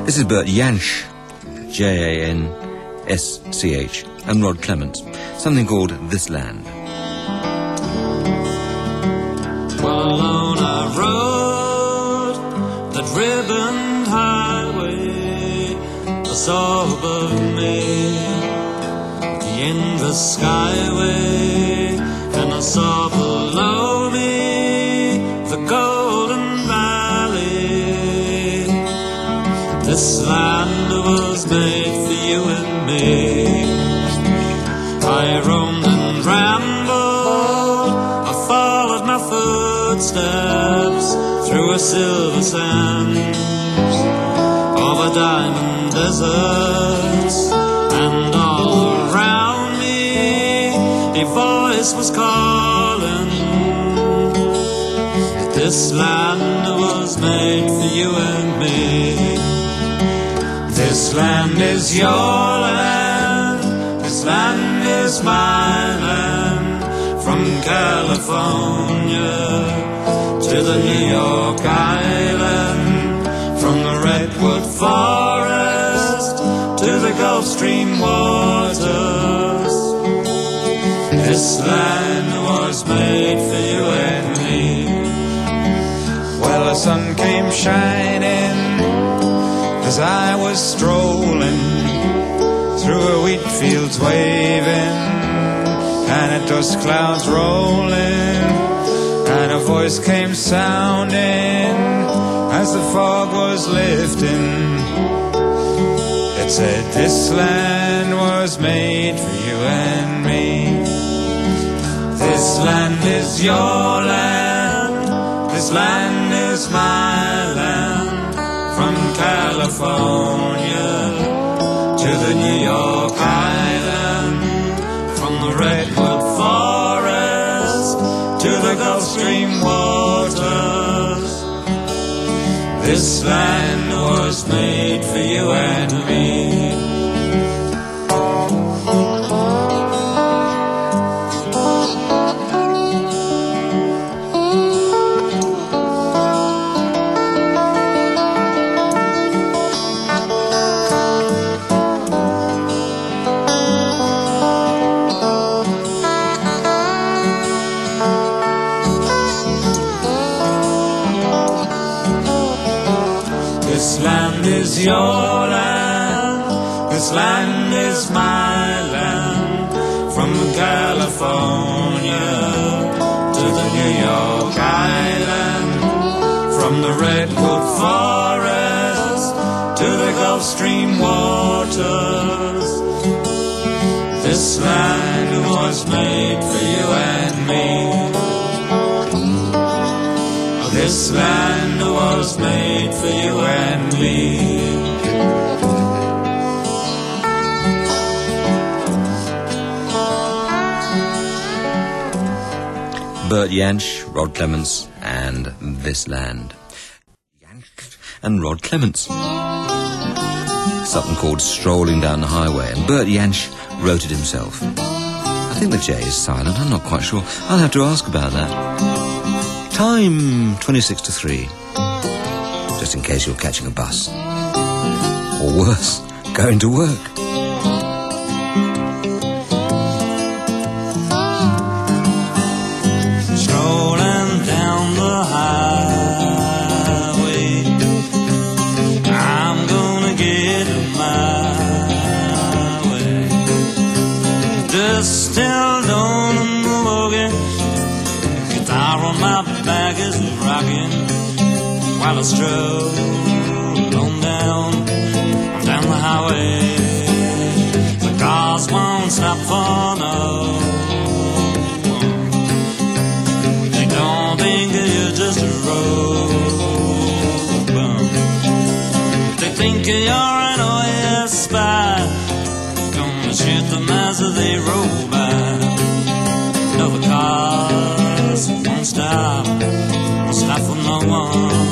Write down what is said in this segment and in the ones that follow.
This is Bert Jansch, Jansch, and Rod Clements, something called This Land. Well, along I rode that ribboned highway, I saw above me the endless skyway, and I saw below me the golden valley. This land was made for you and me. I roamed and rambled, I followed my footsteps through a silver sands of a diamond deserts, and all around me a voice was calling. This land was made for you and me. This land is your land, this land is my land. From California to the New York Island, from the Redwood Forest to the Gulf Stream waters. This land was made for you and me. Well, the sun came shining as I was strolling through a wheat fields waving, and at dusk clouds rolling, and a voice came sounding as the fog was lifting. It said, this land was made for you and me. This land is your land, this land is my land. From California to the New York Island, from the Redwood Forest to the Gulf Stream waters. This land was made for you and me. This land is your land, this land is my land. From California to the New York Island, from the Redwood Forest to the Gulf Stream waters. This land was made for you and me. This land was made for you and me. Bert Jansch, Rod Clements, and This Land. Jansch and Rod Clements. Something called Strolling Down the Highway, and Bert Jansch wrote it himself. I think the J is silent, I'm not quite sure. I'll have to ask about that. Time 26 to 3. Just in case you're catching a bus. Or worse, going to work. Strolling down the highway, I'm gonna get my way. Distilled on the boogie, guitar on my back is rocking, while I stroll on down the highway. The cars won't stop for no one. They don't think you're just a road bum. They think you're an OS spy, gonna shoot them as they roll by. No, the cars won't stop for no one.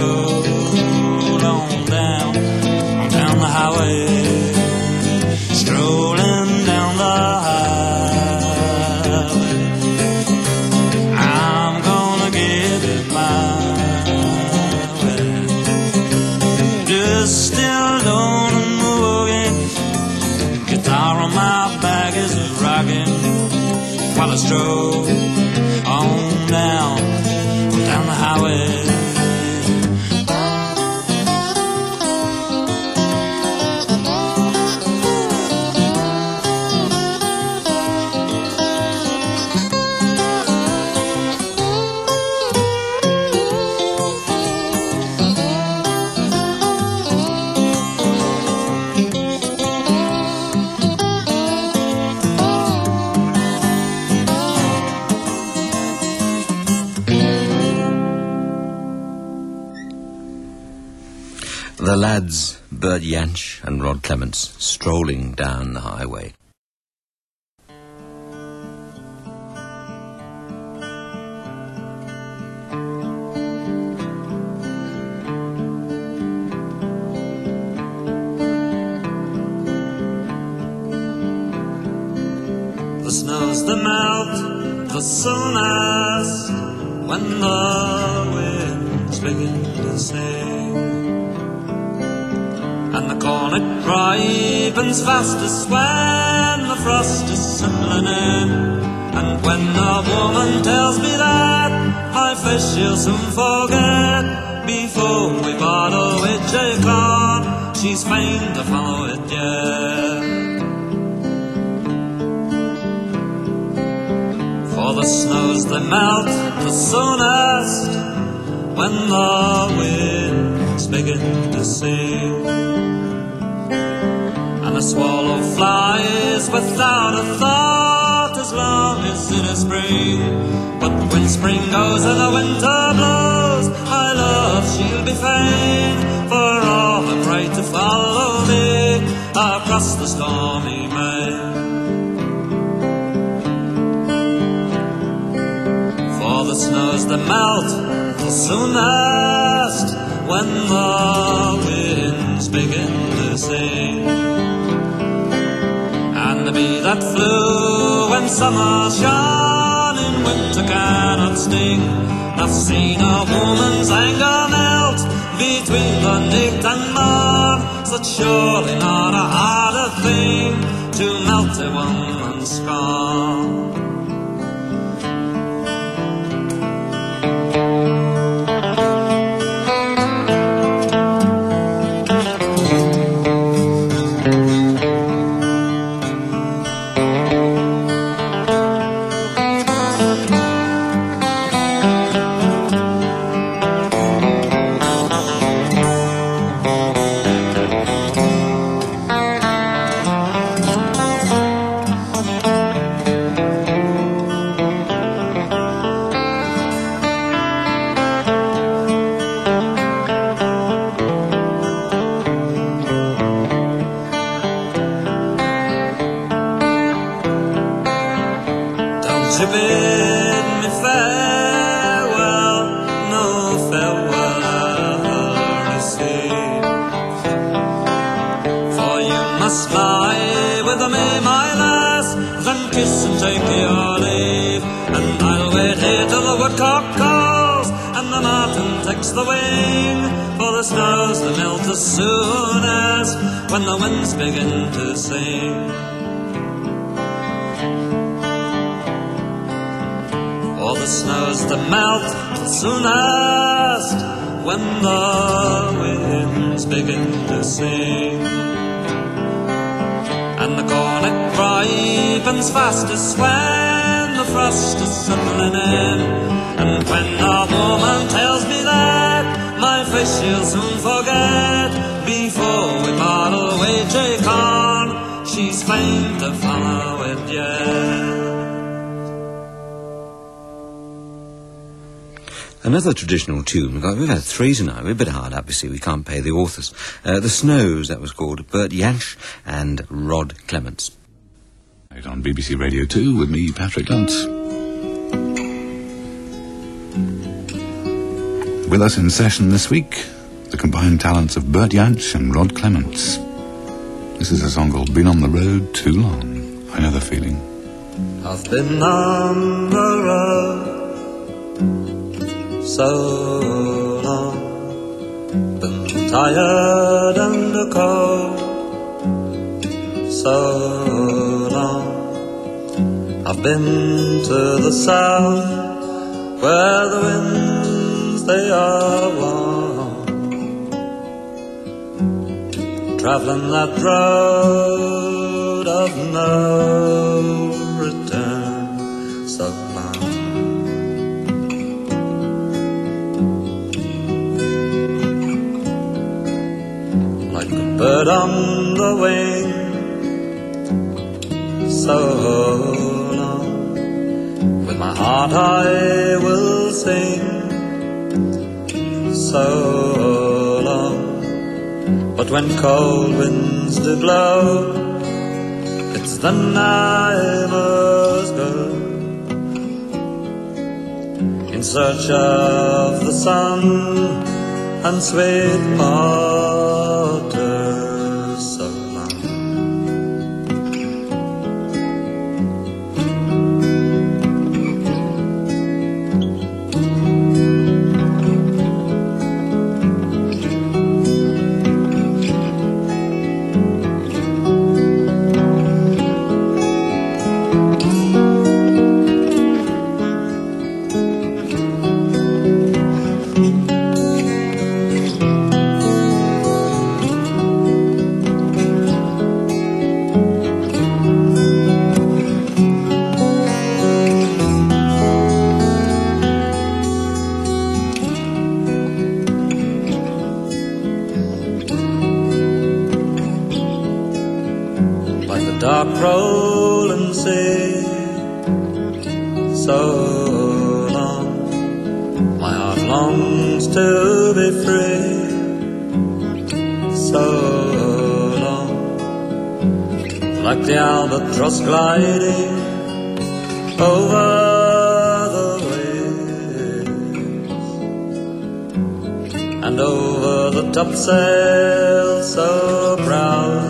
stroll on down the highway, strolling down the highway. I'm gonna get it my way. Just still don't moving, guitar on my back is rocking while I stroll on down the highway. The lads, Bert Jansch and Rod Clements, strolling down the highway. The snows that melt the soonest when the winds begin to sing, and the corn it ripens fastest when the frost is settling in. And when a woman tells me that, I fear she'll soon forget. Before we bottle with J. Corn, she's fain to follow it yet. For the snows they melt the soonest when the winds begin to sing, and the swallow flies without a thought as long as it is spring. But when spring goes and the winter blows, my love she'll be fain, for all the bright to follow me across the stormy main. For the snows that melt the soonest when the winds begin to sing, and the bee that flew when summer shone in winter cannot sting. I've seen a woman's anger melt between the night and morn, so surely not a harder thing to melt a woman's scorn. She bid me farewell, no farewell I receive. For you must fly with me, my lass, then kiss and take your leave. And I'll wait here till the woodcock calls and the martin takes the wing. For the snows that melt as soon as when the winds begin to sing. For the snows that melt the soonest when the winds begin to sing, and the corn it ripens fastest when the frost is settling in. And when a woman tells me that, my face she'll soon forget. Before we part away, J. Corn, she's fain to follow it yet. Another traditional tune. We've had three tonight. We're a bit hard up, you see. We can't pay the authors. The Snows, that was called. Bert Jansch and Rod Clements. Right on BBC Radio 2 with me, Patrick Lunt. With us in session this week, the combined talents of Bert Jansch and Rod Clements. This is a song called Been on the Road Too Long. I know the feeling. I've been on the road so long, been tired and cold so long. I've been to the south where the winds they are warm, traveling that road of no return so long. Like a bird on the wing so long, with my heart I will sing so long. But when cold winds do blow, it's then I must go in search of the sun and sweet waters so long. Dark rolling sea so long, my heart longs to be free so long, like the albatross gliding over the waves, and over the topsail so proud.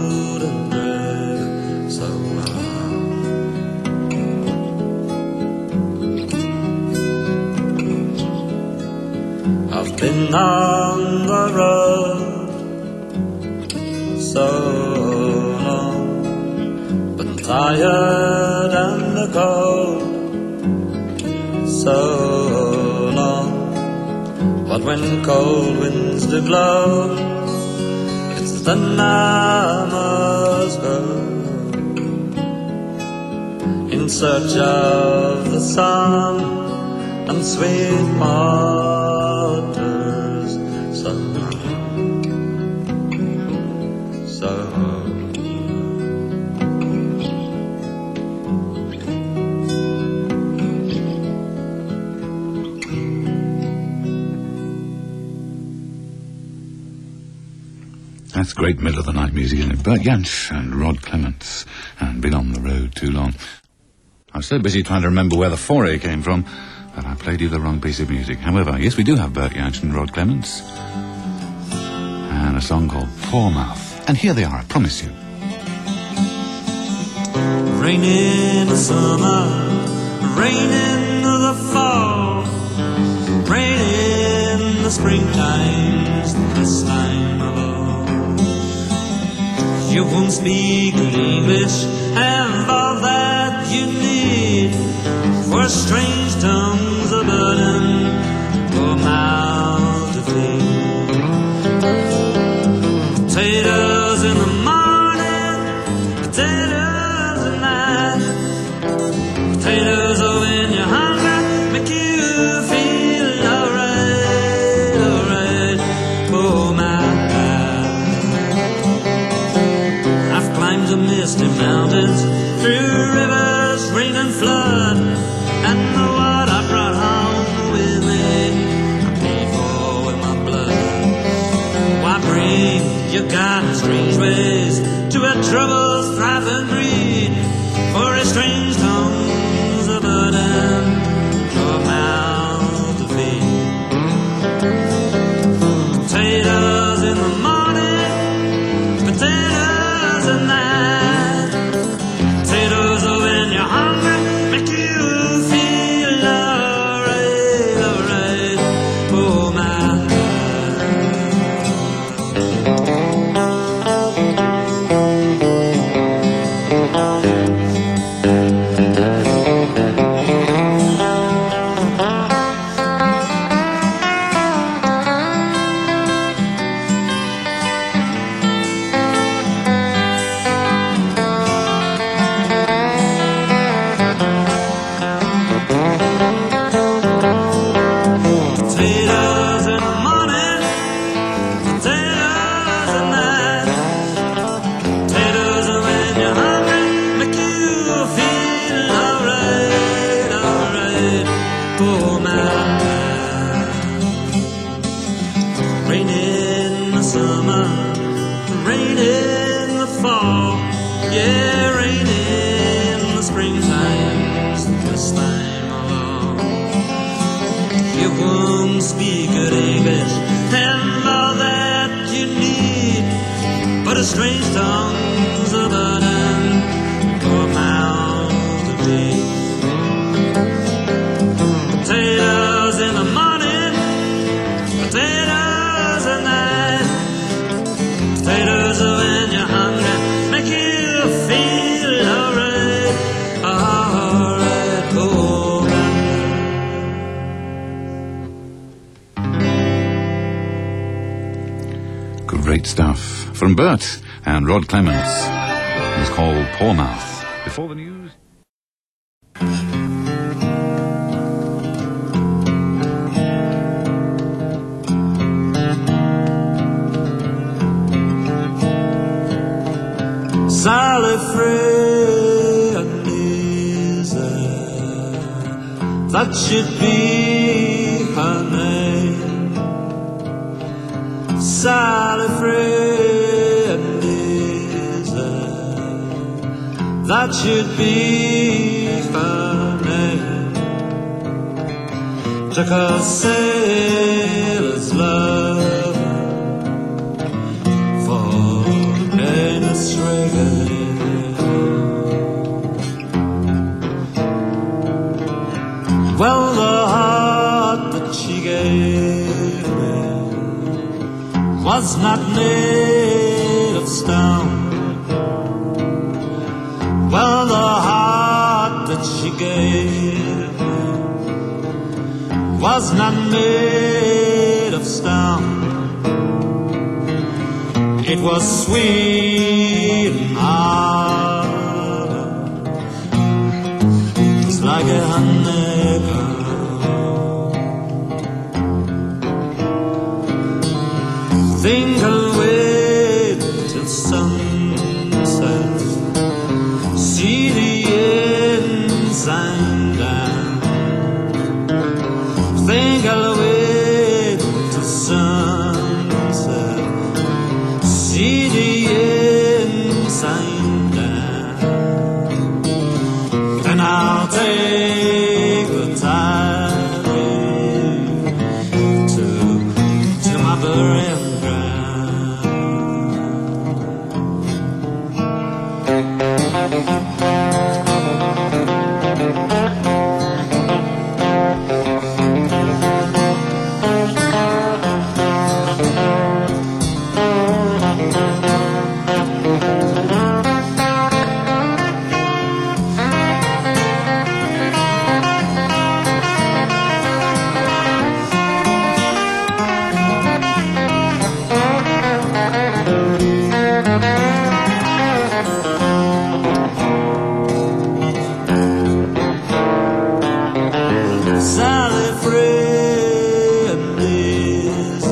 I've been on the road so long, been tired and cold so long. But when cold winds do blow, it's then I must go in search of the sun and sweet waters so long, so That's great middle of the night music, isn't it? Bert Jansch and Rod Clements, and Been on the Road Too Long. I was so busy trying to remember where the foray came from that I played you the wrong piece of music. However, yes, we do have Bert Jansch and Rod Clements, and a song called Poor Mouth. And here they are, I promise you. rain in the summer, rain in the fall, rain in the springtime's the best time of all. You won't speak English, have all that you need, for strange tongues a burden, poor mouth to feed. Potatoes in the morning, potatoes at night, potatoes oh when you're hungry, make you feel alright, alright, poor mouth. I've climbed the misty mountains, through rivers, rain and flood, and the water I brought home with me, I paid for with my blood. Why bring your kind of strange ways to a troubled, thriving breed, for a strange tongue's a burden, for a mouth to feed. Rain in the summer, rain in the fall, yeah, rain in the springtime's the best time of all. You won't speak good English and all that you need, but a strange tongue's a burden for a mouth to feed. Potatoes in the morning, potatoes at night, potatoes when you're hungry make you feel alright, alright, oh man. Great stuff from Bert and Rod Clements. It's called Poor Mouth. Before the news. Sally friend is that should be her name. Sally friend is that should be her name. Took a sailor's love for Amos Reagan. Well, the heart that she gave me was not made of stone. Well, the heart that she gave me was not made of stone. It was sweet and hard, it's like a honeycomb. Think I'll wait till sunset, see the ensign down. Think I'll wait till sunset, see the ensign down. Then I'll take the tidings to my burial ground. Sally friend is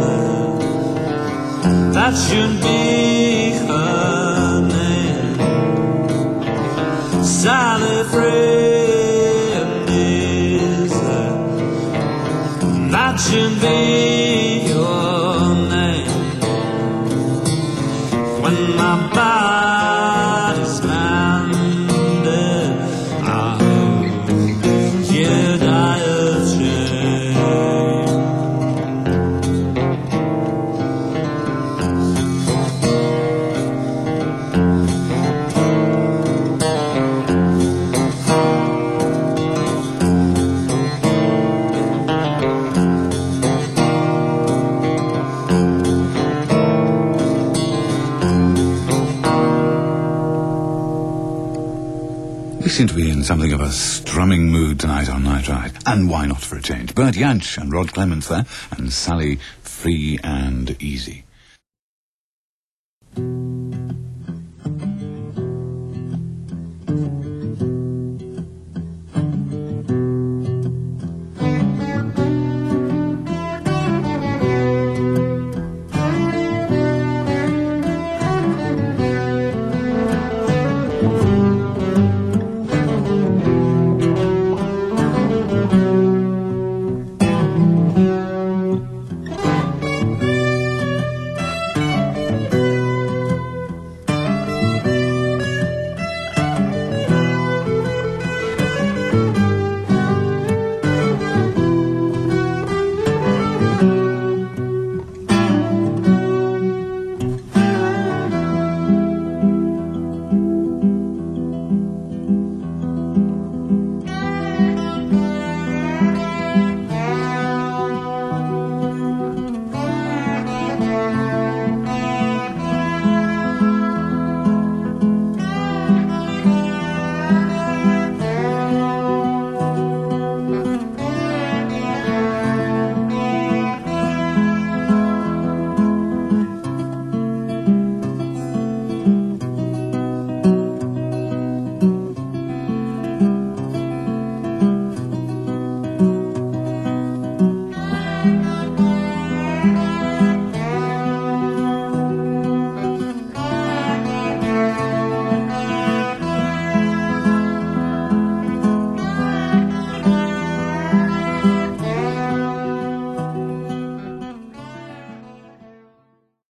that should be her name. Sally friend is that should be your name. When my body's landed, I hope you die of shame. We seem to be in something of a strumming mood tonight on Night Ride. And why not for a change? Bert Jansch and Rod Clements there, and Sally Free and Easy.